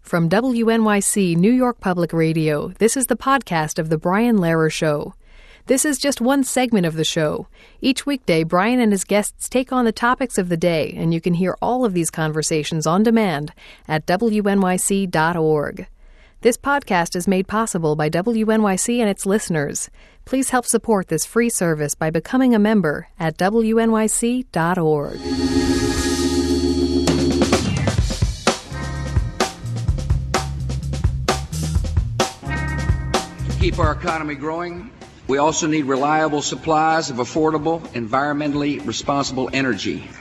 From WNYC New York Public Radio, this is the podcast of The Brian Lehrer Show. This is just one segment of the show. Each weekday, Brian and his guests take on the topics of the day, and you can hear all of these conversations on demand at WNYC.org. This podcast is made possible by WNYC and its listeners. Please help support this free service by becoming a member at WNYC.org. Keep our economy growing, we also need reliable supplies of affordable, environmentally responsible energy.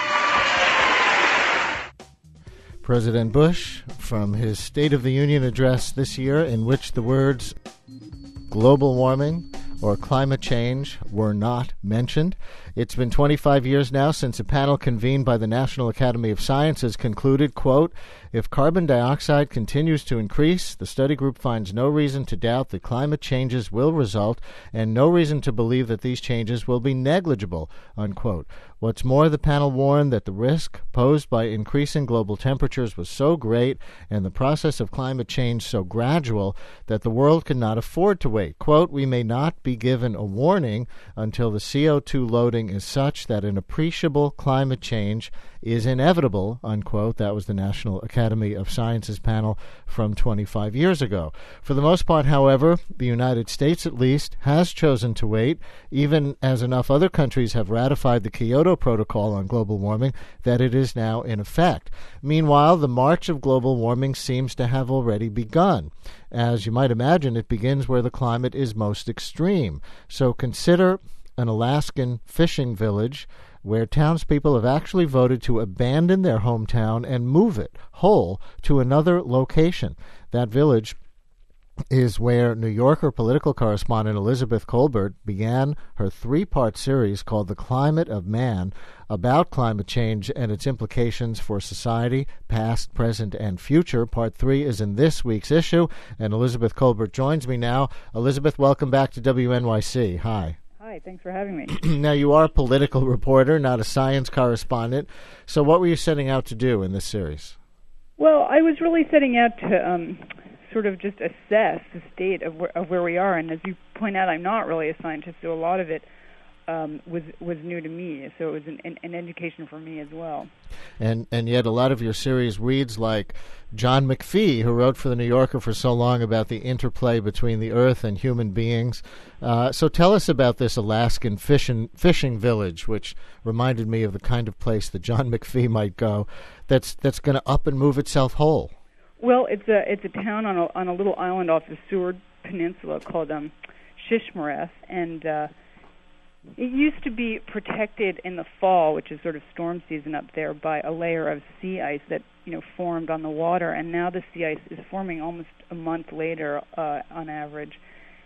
President Bush, from his State of the Union address this year, in which the words global warming or climate change were not mentioned. It's been 25 years now since a panel convened by the National Academy of Sciences concluded, quote, if carbon dioxide continues to increase, the study group finds no reason to doubt that climate changes will result and no reason to believe that these changes will be negligible, unquote. What's more, the panel warned that the risk posed by increasing global temperatures was so great and the process of climate change so gradual that the world could not afford to wait. Quote, we may not be given a warning until the CO2 loading is such that an appreciable climate change is inevitable, unquote. That was the National Academy of Sciences panel from 25 years ago. For the most part, however, the United States at least has chosen to wait, even as enough other countries have ratified the Kyoto Protocol on global warming that it is now in effect. Meanwhile, the march of global warming seems to have already begun. As you might imagine, it begins where the climate is most extreme. So consider an Alaskan fishing village where townspeople have actually voted to abandon their hometown and move it whole to another location. That village is where New Yorker political correspondent Elizabeth Kolbert began her three-part series called The Climate of Man, about climate change and its implications for society, past, present, and future. Part 3 is in this week's issue, and Elizabeth Kolbert joins me now. Elizabeth, welcome back to WNYC. Hi. Hi, thanks for having me. Now, you are a political reporter, not a science correspondent. So what were you setting out to do in this series? Well, I was really setting out to sort of just assess the state of where we are. And as you point out, I'm not really a scientist, so a lot of it was new to me. So it was an education for me as well. And yet a lot of your series reads like John McPhee, who wrote for The New Yorker for so long about the interplay between the earth and human beings. So tell us about this Alaskan fishing village, which reminded me of the kind of place that John McPhee might go, that's going to up and move itself whole. Well, it's a town on a little island off the Seward Peninsula called Shishmaref, and it used to be protected in the fall, which is sort of storm season up there, by a layer of sea ice that formed on the water, and now the sea ice is forming almost a month later on average.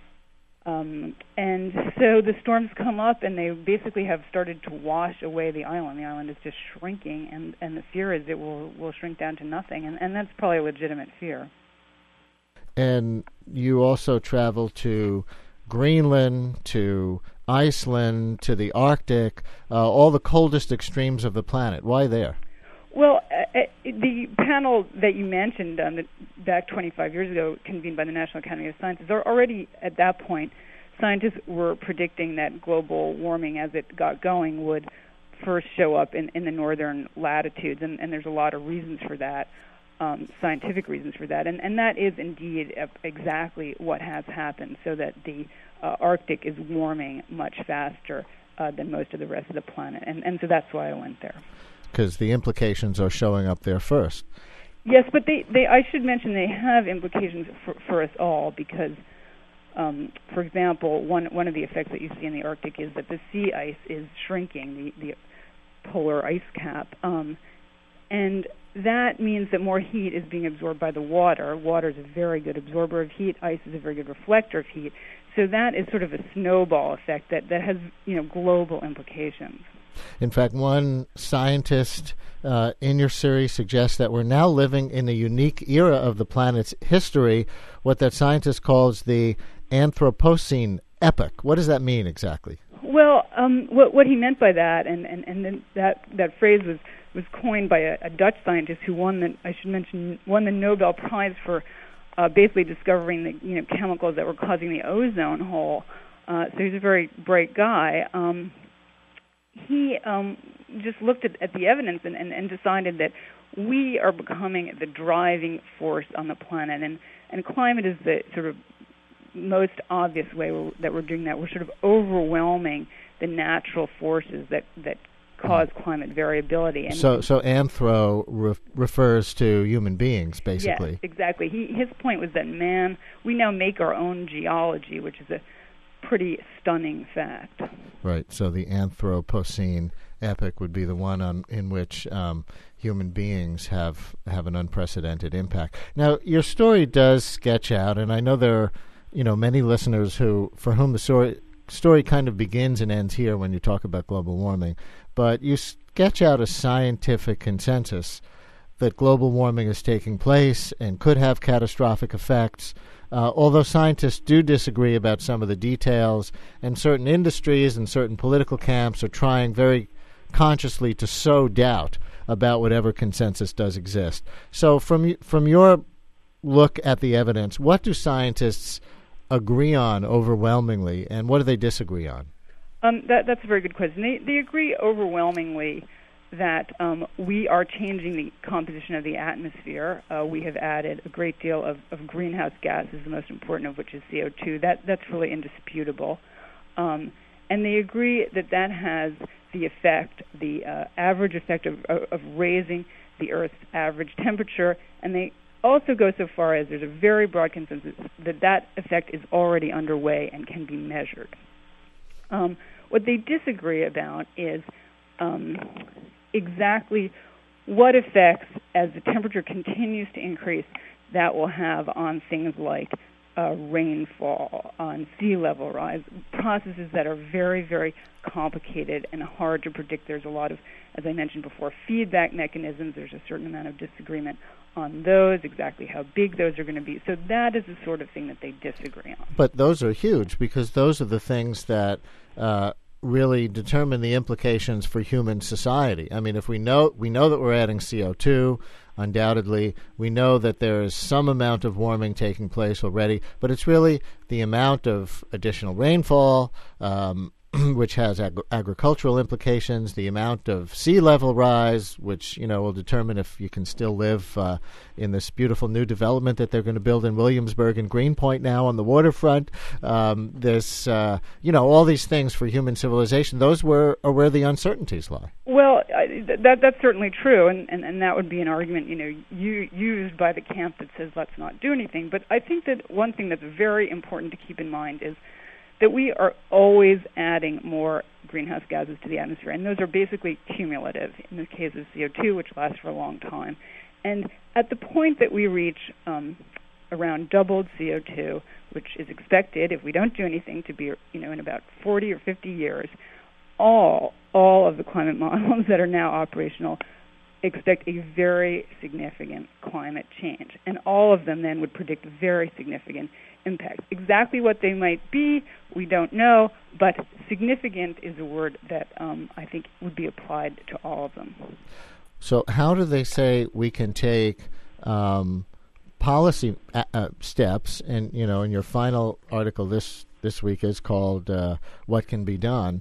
And so the storms come up, and they basically have started to wash away the island. The island is just shrinking, and the fear is it will shrink down to nothing, and that's probably a legitimate fear. And you also travel to Greenland, to Iceland, to the Arctic, all the coldest extremes of the planet. Why there? Well, the panel that you mentioned back 25 years ago, convened by the National Academy of Sciences, already at that point, scientists were predicting that global warming, as it got going, would first show up in the northern latitudes, and there's a lot of reasons for that, scientific reasons for that, and that is indeed exactly what has happened, so that the Arctic is warming much faster than most of the rest of the planet, and so that's why I went there. Because the implications are showing up there first. Yes, but I should mention they have implications for us all, because, for example, one of the effects that you see in the Arctic is that the sea ice is shrinking, the polar ice cap, and that means that more heat is being absorbed by the water. Water is a very good absorber of heat. Ice is a very good reflector of heat. So that is sort of a snowball effect that has global implications. In fact, one scientist in your series suggests that we're now living in a unique era of the planet's history, what that scientist calls the Anthropocene epoch. What does that mean exactly? Well, what he meant by that, and then that phrase was was coined by a Dutch scientist who won the Nobel Prize for basically discovering the chemicals that were causing the ozone hole. So he's a very bright guy. He just looked at the evidence and decided that we are becoming the driving force on the planet, and climate is the sort of most obvious way that we're doing that. We're sort of overwhelming the natural forces that cause climate variability. And so anthro refers to human beings, basically. Yes, exactly. His point was that we now make our own geology, which is a pretty stunning fact. Right. So the Anthropocene epoch would be the one in which human beings have an unprecedented impact. Now, your story does sketch out, and I know there are many listeners for whom the story kind of begins and ends here when you talk about global warming, but you sketch out a scientific consensus that global warming is taking place and could have catastrophic effects, although scientists do disagree about some of the details, and certain industries and certain political camps are trying very consciously to sow doubt about whatever consensus does exist. So from your look at the evidence, what do scientists agree on overwhelmingly, and what do they disagree on? That's a very good question. They agree overwhelmingly that we are changing the composition of the atmosphere. We have added a great deal of greenhouse gases, the most important of which is CO2. That's really indisputable. And they agree that has the effect, the average effect of raising the Earth's average temperature, and they also go so far as there's a very broad consensus that effect is already underway and can be measured. What they disagree about is exactly what effects, as the temperature continues to increase, that will have on things like rainfall, on sea level rise, processes that are very, very complicated and hard to predict. There's a lot of, as I mentioned before, feedback mechanisms. There's a certain amount of disagreement on those, exactly how big those are going to be. So that is the sort of thing that they disagree on. But those are huge, because those are the things that really determine the implications for human society. I mean, if we know that we're adding CO2, undoubtedly, we know that there is some amount of warming taking place already, but it's really the amount of additional rainfall, which has agricultural implications, the amount of sea level rise, which will determine if you can still live in this beautiful new development that they're going to build in Williamsburg and Greenpoint now on the waterfront. There's all these things for human civilization. Those are where the uncertainties lie. Well, that's certainly true, and that would be an argument used by the camp that says let's not do anything. But I think that one thing that's very important to keep in mind is that we are always adding more greenhouse gases to the atmosphere, and those are basically cumulative, in the case of CO2, which lasts for a long time. And at the point that we reach around doubled CO2, which is expected, if we don't do anything, to be in about 40 or 50 years, all of the climate models that are now operational expect a very significant climate change, and all of them then would predict very significant impacts. Exactly what they might be, we don't know, but significant is a word that I think would be applied to all of them. So how do they say we can take policy steps? And in your final article this week is called "What Can Be Done."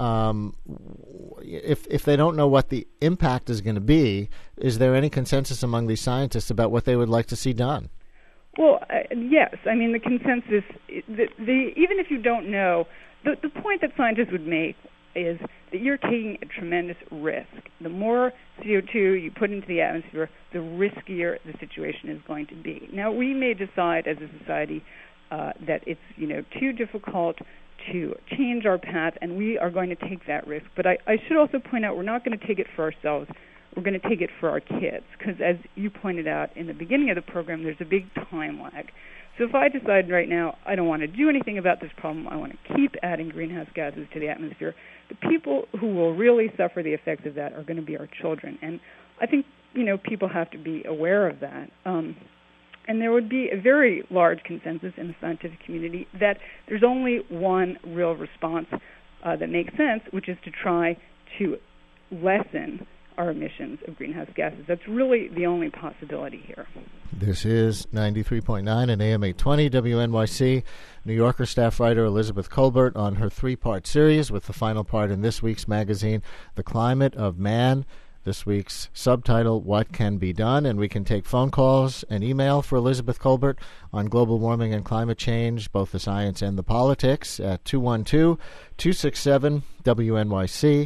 If they don't know what the impact is going to be, is there any consensus among these scientists about what they would like to see done? Well, yes. I mean, the consensus, even if you don't know, the point that scientists would make is that you're taking a tremendous risk. The more CO2 you put into the atmosphere, the riskier the situation is going to be. Now, we may decide as a society that it's too difficult to change our path, and we are going to take that risk. But I should also point out we're not going to take it for ourselves. We're going to take it for our kids, because as you pointed out in the beginning of the program, there's a big time lag. So if I decide right now I don't want to do anything about this problem, I want to keep adding greenhouse gases to the atmosphere, the people who will really suffer the effects of that are going to be our children. And I think, people have to be aware of that. And there would be a very large consensus in the scientific community that there's only one real response that makes sense, which is to try to lessen our emissions of greenhouse gases. That's really the only possibility here. This is 93.9 and AM 820 WNYC. New Yorker staff writer Elizabeth Kolbert on her three-part series, with the final part in this week's magazine, The Climate of Man. This week's subtitle, What Can Be Done? And we can take phone calls and email for Elizabeth Kolbert on global warming and climate change, both the science and the politics, at 212-267-WNYC,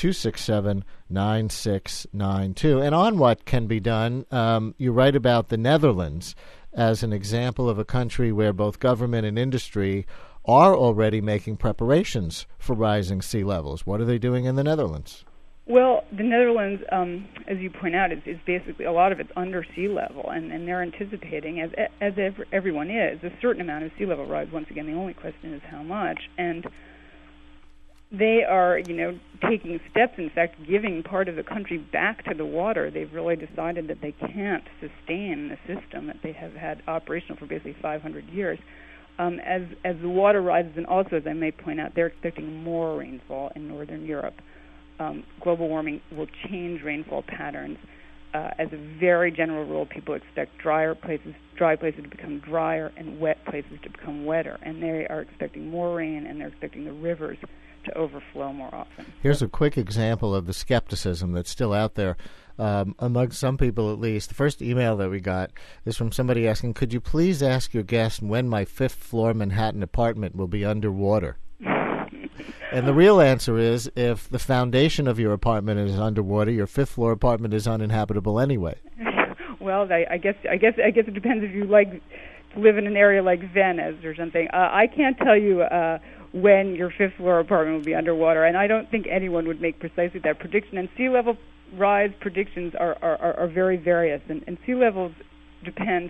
267-9692. And on What Can Be Done, you write about the Netherlands as an example of a country where both government and industry are already making preparations for rising sea levels. What are they doing in the Netherlands? Well, the Netherlands, as you point out, is basically a lot of it's under sea level, and they're anticipating, as everyone is, a certain amount of sea level rise. Once again, the only question is how much. And they are, taking steps, in fact, giving part of the country back to the water. They've really decided that they can't sustain the system that they have had operational for basically 500 years. As the water rises, and also, as I may point out, they're expecting more rainfall in Northern Europe. Global warming will change rainfall patterns. As a very general rule, people expect dry places to become drier and wet places to become wetter. And they are expecting more rain, and they're expecting the rivers to overflow more often. Here's a quick example of the skepticism that's still out there, among some people at least. The first email that we got is from somebody asking, could you please ask your guest when my fifth-floor Manhattan apartment will be underwater? And the real answer is, if the foundation of your apartment is underwater, your fifth-floor apartment is uninhabitable anyway. Well, I guess it depends if you like to live in an area like Venice or something. I can't tell you when your fifth-floor apartment will be underwater, and I don't think anyone would make precisely that prediction. And sea level rise predictions are very various, and sea levels depend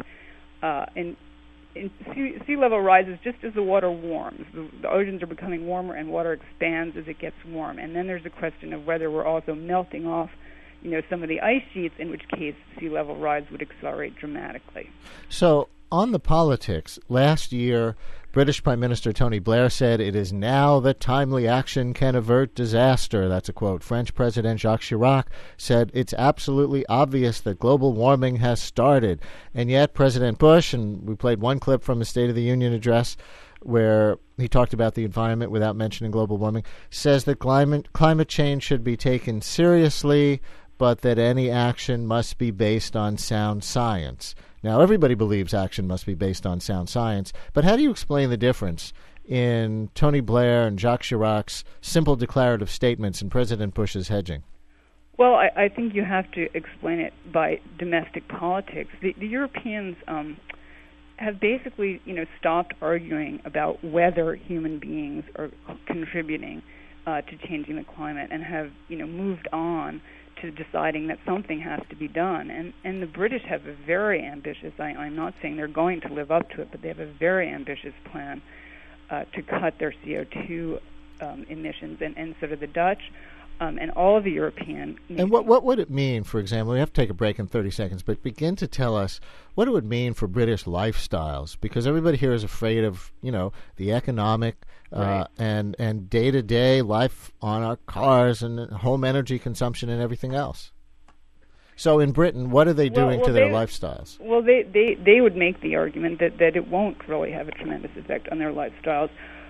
sea level rises just as the water warms. The oceans are becoming warmer, and water expands as it gets warm. And then there's a question of whether we're also melting off, some of the ice sheets, in which case sea level rise would accelerate dramatically. So on the politics, last year, British Prime Minister Tony Blair said, it is now that timely action can avert disaster. That's a quote. French President Jacques Chirac said, it's absolutely obvious that global warming has started. And yet President Bush, and we played one clip from his State of the Union address where he talked about the environment without mentioning global warming, says that climate change should be taken seriously, but that any action must be based on sound science. Now, everybody believes action must be based on sound science, but how do you explain the difference in Tony Blair and Jacques Chirac's simple declarative statements and President Bush's hedging? Well, I think you have to explain it by domestic politics. The Europeans have basically, stopped arguing about whether human beings are contributing to changing the climate, and have, moved on to deciding that something has to be done. And the British have a very ambitious, I'm not saying they're going to live up to it, but they have a very ambitious plan to cut their CO2 emissions, and so do the Dutch, and all of the European. And what would it mean, for example, we have to take a break in 30 seconds, but begin to tell us what it would mean for British lifestyles, because everybody here is afraid of, the economic right. and day-to-day life on our cars and home energy consumption and everything else. So in Britain, what are they doing to their lifestyles? Well, they would make the argument that it won't really have a tremendous effect on their lifestyles.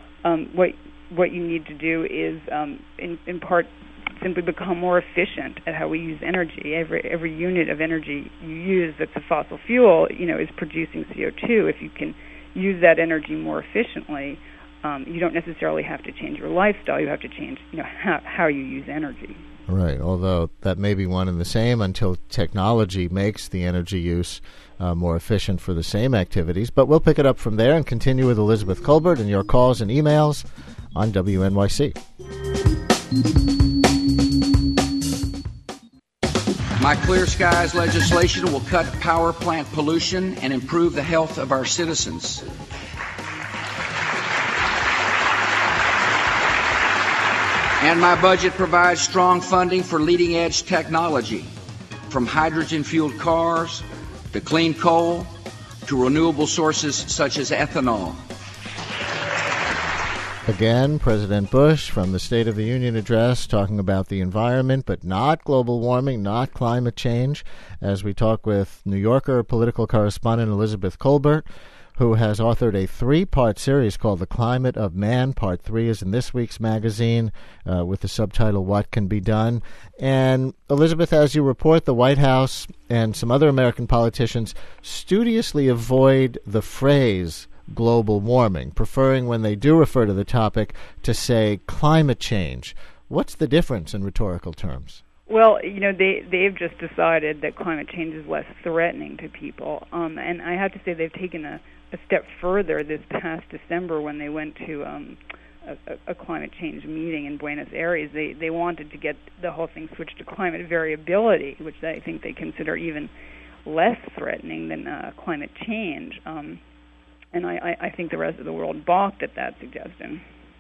What you need to do is, in part, simply become more efficient at how we use energy. Every unit of energy you use that's a fossil fuel, is producing CO2. If you can use that energy more efficiently, you don't necessarily have to change your lifestyle. You have to change, how you use energy. Right, although that may be one and the same until technology makes the energy use more efficient for the same activities. But we'll pick it up from there and continue with Elizabeth Kolbert and your calls and emails on WNYC. My Clear Skies legislation will cut power plant pollution and improve the health of our citizens. And my budget provides strong funding for leading-edge technology, from hydrogen-fueled cars to clean coal to renewable sources such as ethanol. Again, President Bush from the State of the Union address talking about the environment, but not global warming, not climate change, as we talk with New Yorker political correspondent Elizabeth Kolbert, who has authored a 3-part series called The Climate of Man. Part 3 is in this week's magazine with the subtitle, What Can Be Done? And Elizabeth, as you report, the White House and some other American politicians studiously avoid the phrase global warming, preferring when they do refer to the topic to say climate change. What's the difference in rhetorical terms? Well, they've just decided that climate change is less threatening to people. And I have to say they've taken a step further this past December when they went to a climate change meeting in Buenos Aires. They wanted to get the whole thing switched to climate variability, which I think they consider even less threatening than climate change. And I think the rest of the world balked at that suggestion.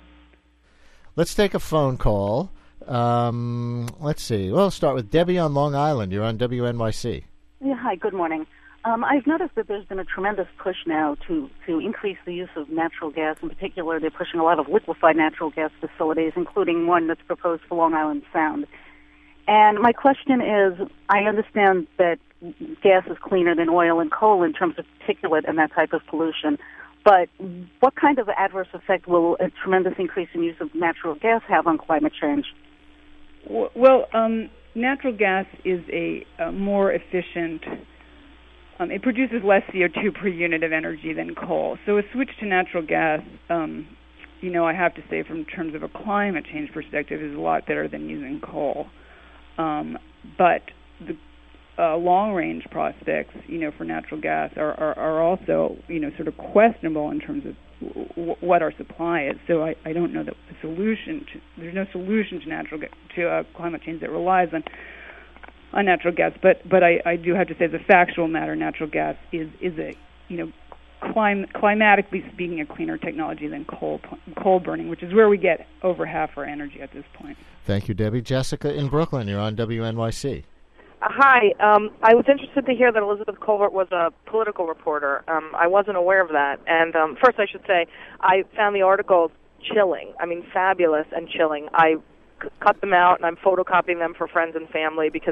Let's take a phone call. Let's see. Well, start with Debbie on Long Island. You're on WNYC. Yeah, hi, good morning. I've noticed that there's been a tremendous push now to increase the use of natural gas. In particular, they're pushing a lot of liquefied natural gas facilities, including one that's proposed for Long Island Sound. And my question is, I understand that gas is cleaner than oil and coal in terms of particulate and that type of pollution, but what kind of adverse effect will a tremendous increase in use of natural gas have on climate change? Well, natural gas is a more efficient, it produces less CO2 per unit of energy than coal. So a switch to natural gas, I have to say from terms of a climate change perspective is a lot better than using coal. But the long-range prospects, for natural gas are also, sort of questionable in terms of what our supply is. So I don't know that there's no solution to climate change that relies on natural gas. But I do have to say, as a factual matter, natural gas is a, climatically speaking, a cleaner technology than coal burning, which is where we get over half our energy at this point. Thank you, Debbie. Jessica in Brooklyn, you're on WNYC. Hi. I was interested to hear that Elizabeth Kolbert was a political reporter. I wasn't aware of that. And first I should say, I found the articles chilling. I mean, fabulous and chilling. I cut them out, and I'm photocopying them for friends and family because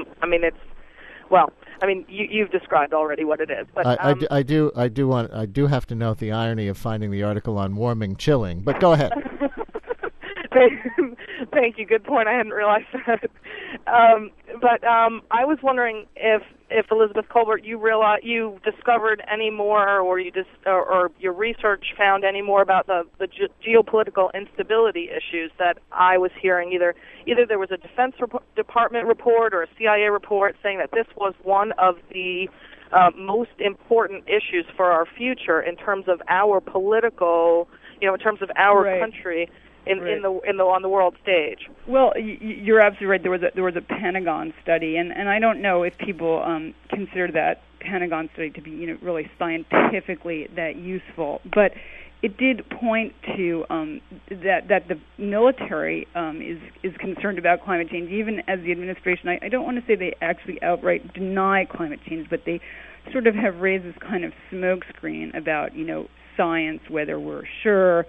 you've described already what it is. But I do have to note the irony of finding the article on warming chilling. But go ahead. Thank you. Good point. I hadn't realized that. But I was wondering if Elizabeth Kolbert, you discovered any more, or or your research found any more about the geopolitical instability issues that I was hearing. Either there was a Defense Department report or a CIA report saying that this was one of the most important issues for our future in terms of our political, in terms of our country. On the world stage. Well, you're absolutely right. There was a Pentagon study, and I don't know if people consider that Pentagon study to be really scientifically that useful, but it did point to that the military is concerned about climate change, even as the administration. I don't want to say they actually outright deny climate change, but they sort of have raised this kind of smokescreen about science, whether we're sure.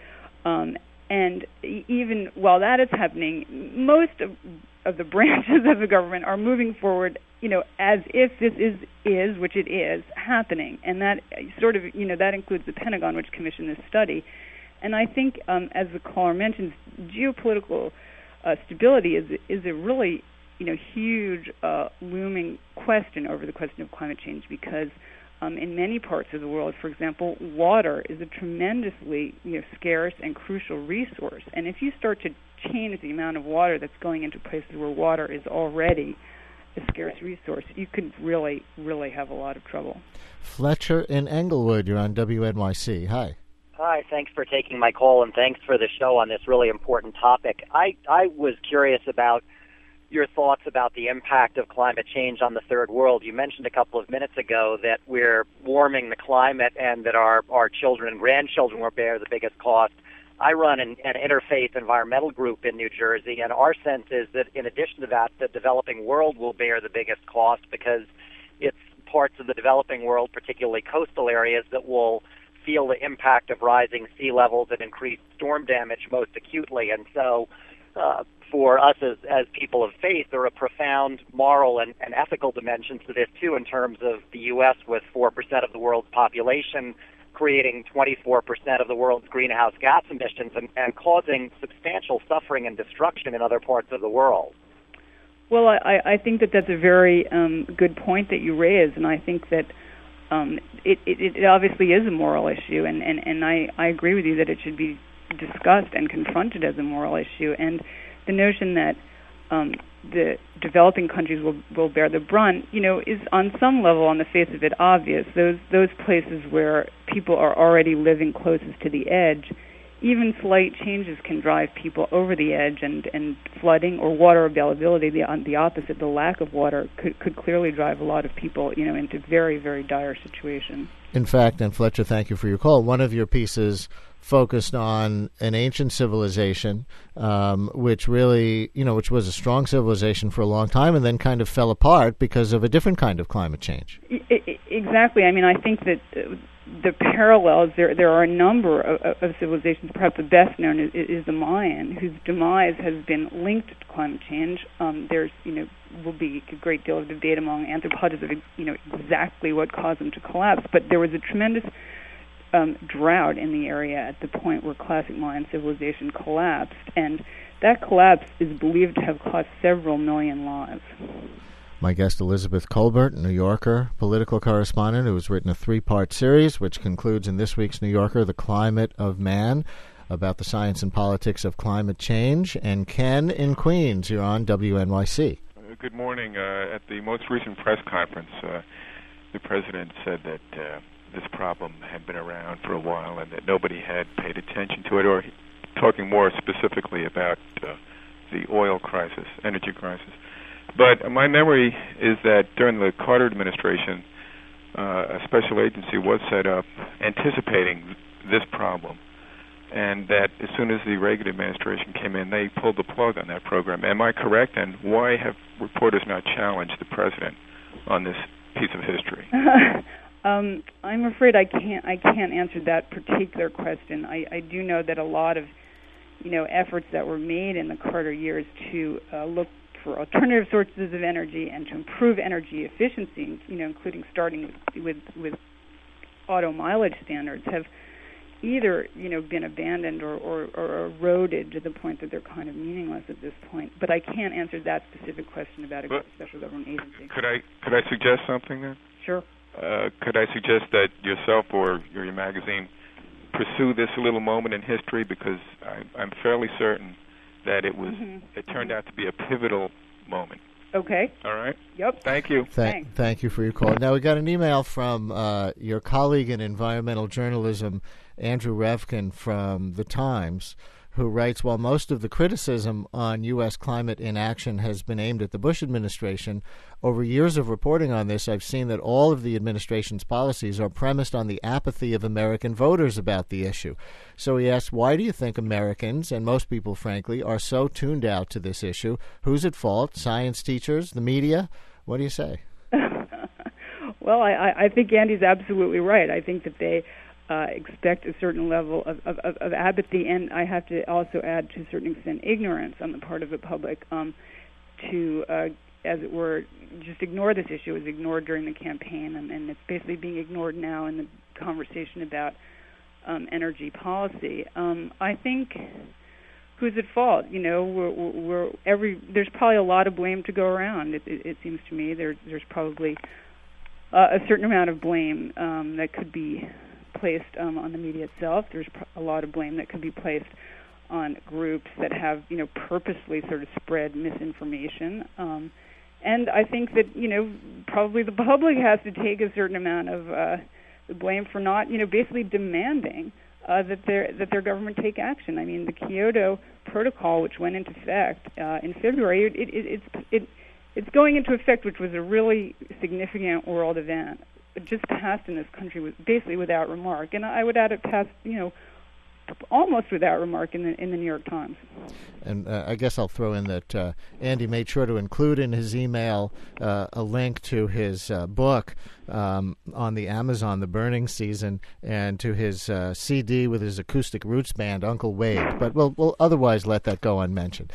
And even while that is happening, most of the branches of the government are moving forward, as if this is, which it is, happening. And that sort of, that includes the Pentagon, which commissioned this study. And I think, as the caller mentions, geopolitical stability is a really, huge looming question over the question of climate change, because in many parts of the world, for example, water is a tremendously scarce and crucial resource. And if you start to change the amount of water that's going into places where water is already a scarce resource, you could really, really have a lot of trouble. Fletcher in Englewood, you're on WNYC. Hi. Hi, thanks for taking my call, and thanks for the show on this really important topic. I was curious about your thoughts about the impact of climate change on the third world. You mentioned a couple of minutes ago that we're warming the climate and that our children and grandchildren will bear the biggest cost. I run an interfaith environmental group in New Jersey, and our sense is that in addition to that, the developing world will bear the biggest cost because it's parts of the developing world, particularly coastal areas, that will feel the impact of rising sea levels and increased storm damage most acutely. And so for us as people of faith, there are profound moral and ethical dimensions to this, too, in terms of the U.S. with 4% of the world's population creating 24% of the world's greenhouse gas emissions and causing substantial suffering and destruction in other parts of the world. Well, I think that that's a very good point that you raise, and I think that it obviously is a moral issue, and I agree with you that it should be discussed and confronted as a moral issue. And the notion that the developing countries will bear the brunt, is on some level, on the face of it, obvious. Those places where people are already living closest to the edge, even slight changes can drive people over the edge, and flooding or water availability, the opposite, the lack of water, could clearly drive a lot of people, into very, very dire situations. In fact, and Fletcher, thank you for your call. One of your pieces focused on an ancient civilization, which really, which was a strong civilization for a long time and then kind of fell apart because of a different kind of climate change. Exactly. I mean, I think that the parallels, there are a number of civilizations. Perhaps the best known is the Mayan, whose demise has been linked to climate change. There's, will be a great deal of debate among anthropologists of, exactly what caused them to collapse. But there was a tremendous drought in the area at the point where classic Mayan civilization collapsed, and that collapse is believed to have cost several million lives. My guest, Elizabeth Kolbert, New Yorker political correspondent, who has written a 3-part series, which concludes in this week's New Yorker, The Climate of Man, about the science and politics of climate change. And Ken in Queens, you're on WNYC. Good morning. At the most recent press conference, the president said that this problem had been around for a while and that nobody had paid attention to it, or talking more specifically about the oil crisis, energy crisis. But my memory is that during the Carter administration, a special agency was set up anticipating this problem, and that as soon as the Reagan administration came in, they pulled the plug on that program. Am I correct? And why have reporters not challenged the president on this piece of history? I'm afraid I can't answer that particular question. I do know that a lot of efforts that were made in the Carter years to look for alternative sources of energy and to improve energy efficiency, including starting with auto mileage standards, have either been abandoned or eroded to the point that they're kind of meaningless at this point. But I can't answer that specific question about a special government agency. Could I suggest something then? Sure. Could I suggest that yourself or your magazine pursue this little moment in history, because I'm fairly certain that it turned out to be a pivotal moment. Okay. All right. Yep. Thank you. Thank you for your call. Now, we got an email from your colleague in environmental journalism, Andrew Revkin from The Times, who writes, while most of the criticism on U.S. climate inaction has been aimed at the Bush administration, over years of reporting on this, I've seen that all of the administration's policies are premised on the apathy of American voters about the issue. So he asks, why do you think Americans, and most people, frankly, are so tuned out to this issue? Who's at fault? Science teachers? The media? What do you say? Well, I think Andy's absolutely right. I think that they expect a certain level of apathy, and I have to also add, to a certain extent, ignorance on the part of the public to, as it were, just ignore this issue. It was ignored during the campaign, and it's basically being ignored now in the conversation about energy policy. I think who's at fault? There's probably a lot of blame to go around. It seems to me there's probably a certain amount of blame that could be placed on the media itself. There's a lot of blame that could be placed on groups that have, purposely sort of spread misinformation. And I think that, probably the public has to take a certain amount of the blame for not, basically demanding that their government take action. I mean, the Kyoto Protocol, which went into effect in February, it's going into effect, which was a really significant world event. It just passed in this country was basically without remark, and I would add it passed, almost without remark in the New York Times. And I guess I'll throw in that Andy made sure to include in his email a link to his book on the Amazon, The Burning Season, and to his CD with his acoustic roots band, Uncle Wade. But we'll otherwise let that go unmentioned.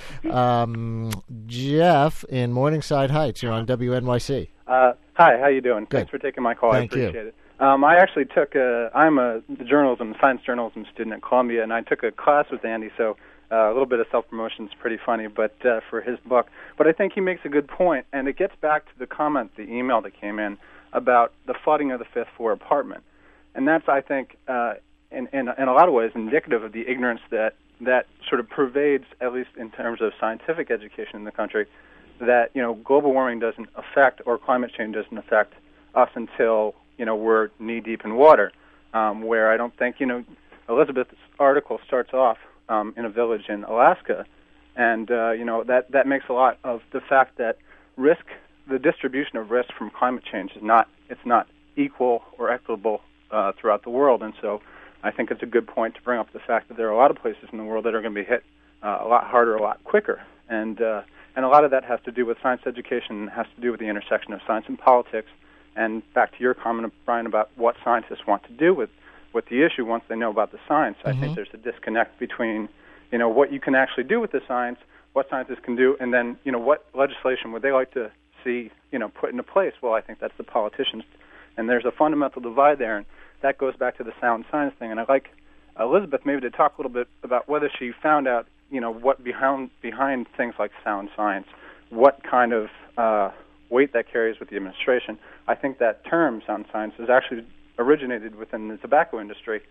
Jeff in Morningside Heights, you're on WNYC. Hi, how you doing? Good. Thanks for taking my call. Thank I appreciate you. it. I actually I'm a science journalism student at Columbia, and I took a class with Andy, so a little bit of self-promotion is pretty funny, but for his book. But I think he makes a good point, and it gets back to the email that came in about the flooding of the fifth floor apartment. And that's, I think, in a lot of ways indicative of the ignorance that sort of pervades, at least in terms of scientific education in the country, that, global warming doesn't affect, or climate change doesn't affect us until, we're knee-deep in water, where I don't think, Elizabeth's article starts off in a village in Alaska, and, that makes a lot of the fact that the distribution of risk from climate change is not equal or equitable throughout the world, and so I think it's a good point to bring up the fact that there are a lot of places in the world that are going to be hit a lot harder, a lot quicker, and a lot of that has to do with science education, has to do with the intersection of science and politics. And back to your comment, Brian, about what scientists want to do with the issue once they know about the science, I think there's a disconnect between, what you can actually do with the science, what scientists can do, and then, what legislation would they like to see, put into place. Well, I think that's the politicians. And there's a fundamental divide there, and that goes back to the sound science thing. And I'd like Elizabeth maybe to talk a little bit about whether she found out, what behind things like sound science, what kind of weight that carries with the administration. I think that term, sound science, is actually originated within the tobacco industry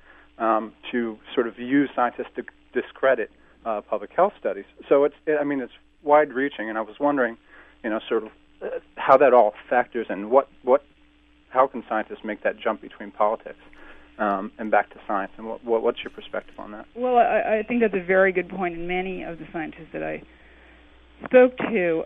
to sort of use scientists to discredit public health studies. So it's wide-reaching, and I was wondering, sort of how that all factors in. How can scientists make that jump between politics and back to science, and what's your perspective on that? Well, I think that's a very good point, and many of the scientists that I spoke to,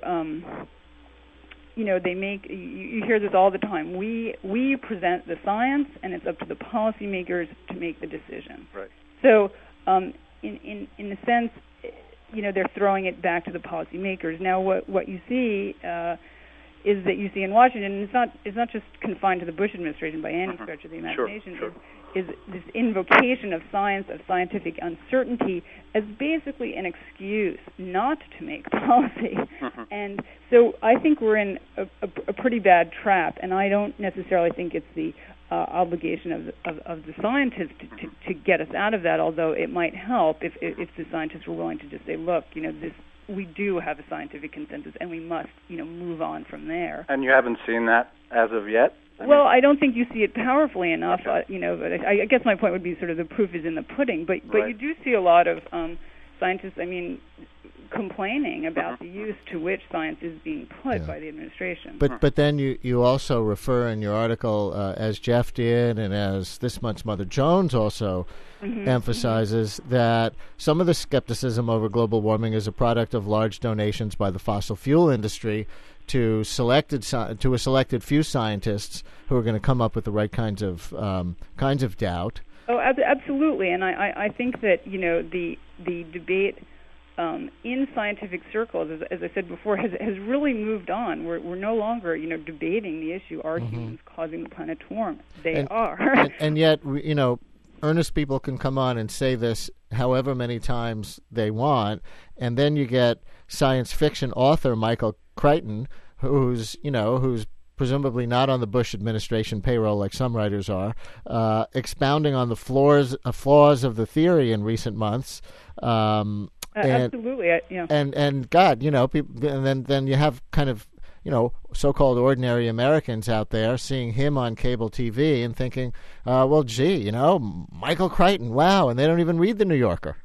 they make, you hear this all the time, we present the science, and it's up to the policymakers to make the decision. Right. So, in a sense, they're throwing it back to the policymakers. Now, what you see is that you see in Washington, and it's not just confined to the Bush administration by any stretch of the imagination, Sure. is this invocation of science, of scientific uncertainty, as basically an excuse not to make policy. And so I think we're in a pretty bad trap, and I don't necessarily think it's the obligation of the scientists to get us out of that, although it might help if the scientists were willing to just say, look, we do have a scientific consensus, and we must, move on from there. And you haven't seen that as of yet? I don't think you see it powerfully enough. Okay. But I guess my point would be sort of the proof is in the pudding. But Right. you do see a lot of scientists, complaining about the use to which science is being put by the administration. But then you also refer in your article, as Jeff did, and as this month's Mother Jones also emphasizes, that some of the skepticism over global warming is a product of large donations by the fossil fuel industry to a selected few scientists who are going to come up with the right kinds of doubt. Oh, absolutely, and I think that the debate in scientific circles, as I said before, has really moved on. We're no longer debating the issue. Are humans causing the planet to warm? They are. and yet, earnest people can come on and say this however many times they want, and then you get science fiction author Michael Crichton, who's presumably not on the Bush administration payroll like some writers are, expounding on the flaws of the theory in recent months. Absolutely, yeah. And God, people, and then you have kind of so-called ordinary Americans out there seeing him on cable TV and thinking, well, gee, Michael Crichton, wow, and they don't even read the New Yorker.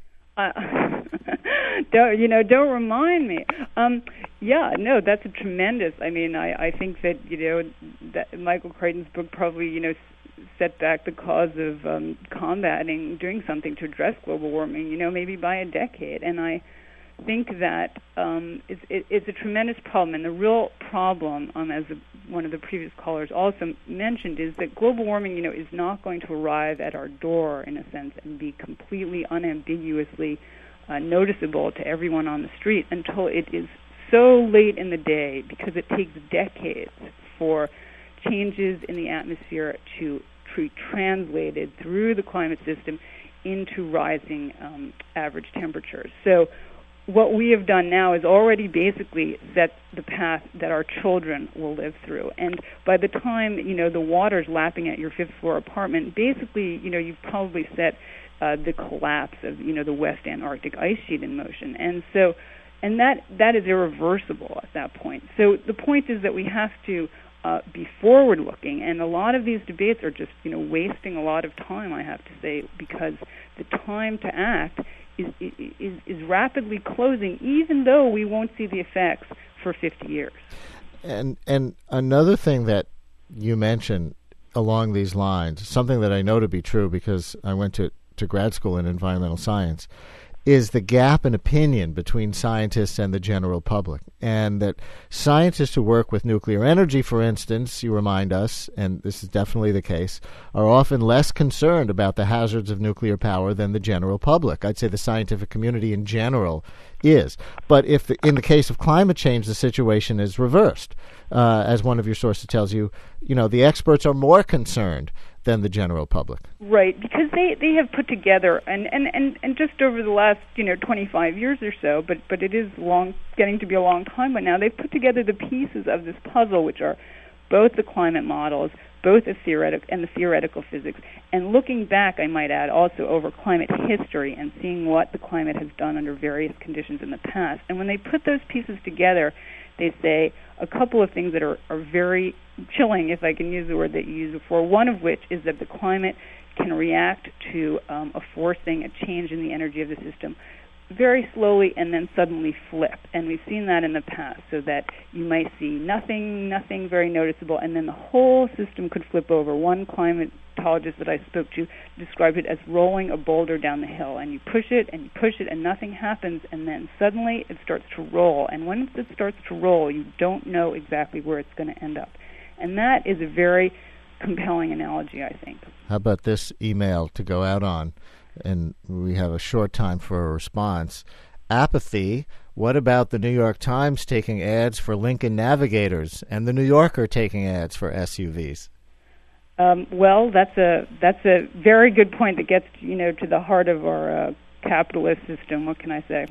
Don't remind me. That's a tremendous. I think that that Michael Crichton's book probably set back the cause of doing something to address global warming. Maybe by a decade. And I think that it's a tremendous problem. And the real problem, as one of the previous callers also mentioned, is that global warming, is not going to arrive at our door, in a sense, and be completely unambiguously noticeable to everyone on the street until it is so late in the day, because it takes decades for changes in the atmosphere to be translated through the climate system into rising average temperatures. So what we have done now is already basically set the path that our children will live through. And by the time, the water's lapping at your fifth floor apartment, basically, you've probably set the collapse of, the West Antarctic ice sheet in motion. And so, that is irreversible at that point. So the point is that we have to be forward-looking, and a lot of these debates are just, wasting a lot of time, I have to say, because the time to act is rapidly closing, even though we won't see the effects for 50 years. And another thing that you mentioned along these lines, something that I know to be true because I went to grad school in environmental science, is the gap in opinion between scientists and the general public. And that scientists who work with nuclear energy, for instance, you remind us, and this is definitely the case, are often less concerned about the hazards of nuclear power than the general public. I'd say the scientific community in general is. But in the case of climate change, the situation is reversed. As one of your sources tells you, the experts are more concerned than the general public. Right, because they have put together, and just over the last 25 years or so, but it is getting to be a long time by now, they've put together the pieces of this puzzle, which are both the climate models, both the theoretical physics, and looking back, I might add, also over climate history and seeing what the climate has done under various conditions in the past. And when they put those pieces together, they say a couple of things that are very chilling, if I can use the word that you used before, one of which is that the climate can react to a forcing, a change in the energy of the system very slowly and then suddenly flip. And we've seen that in the past, so that you might see nothing very noticeable, and then the whole system could flip over. One climatologist that I spoke to described it as rolling a boulder down the hill, and you push it and nothing happens, and then suddenly it starts to roll. And once it starts to roll, you don't know exactly where it's going to end up. And that is a very compelling analogy, I think. How about this email to go out on? And we have a short time for a response. Apathy. What about the New York Times taking ads for Lincoln Navigators and the New Yorker taking ads for SUVs? Well, that's a very good point that gets to the heart of our capitalist system. What can I say?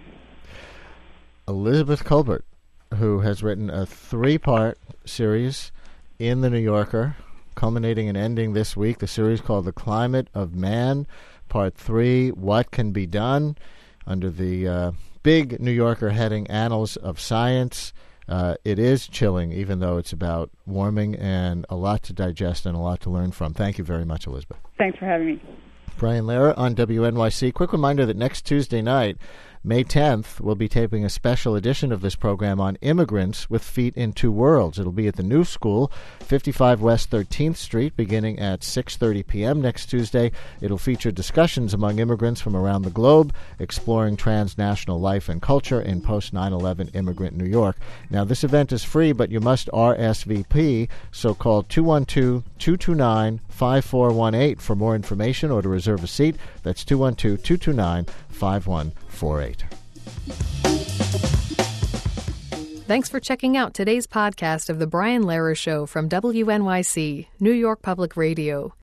Elizabeth Kolbert, who has written a 3-part series in the New Yorker, culminating and ending this week, the series called The Climate of Man, Part 3, What Can Be Done, under the big New Yorker heading Annals of Science. It is chilling, even though it's about warming, and a lot to digest and a lot to learn from. Thank you very much, Elizabeth. Thanks for having me. Brian Lehrer on WNYC. Quick reminder that next Tuesday night, May 10th, we'll be taping a special edition of this program on immigrants with feet in two worlds. It'll be at the New School, 55 West 13th Street, beginning at 6:30 p.m. next Tuesday. It'll feature discussions among immigrants from around the globe, exploring transnational life and culture in post-9/11 immigrant New York. Now, this event is free, but you must RSVP, so call 212-229-5418 for more information or to reserve a seat. That's 212-229-5148. Thanks for checking out today's podcast of The Brian Lehrer Show from WNYC, New York Public Radio.